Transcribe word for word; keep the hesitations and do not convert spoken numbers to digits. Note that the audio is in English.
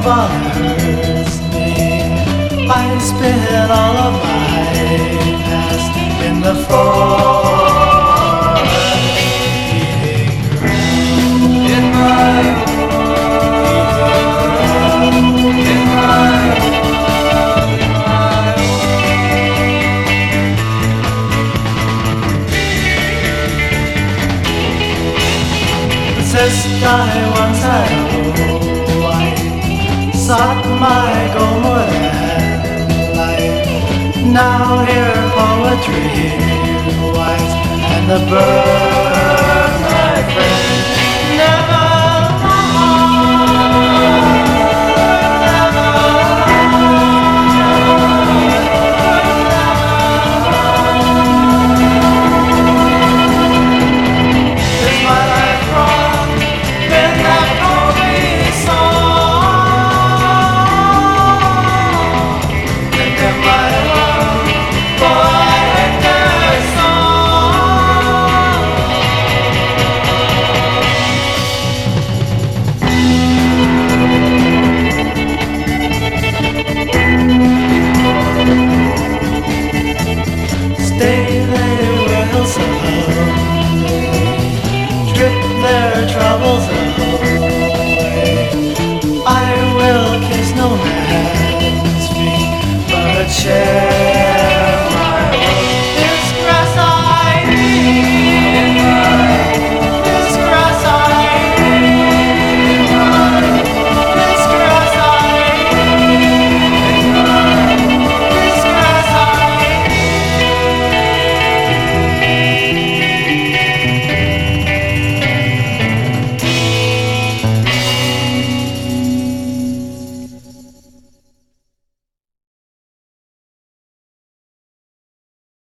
bothers me. I spent all of my past in the forest, eating ground in my world, in my world, in my world. This guy once had a wife, sought my goal more than life. Now hear poetry wise, and the bird, my friend, never troubles away. I will kiss no man's feet, but share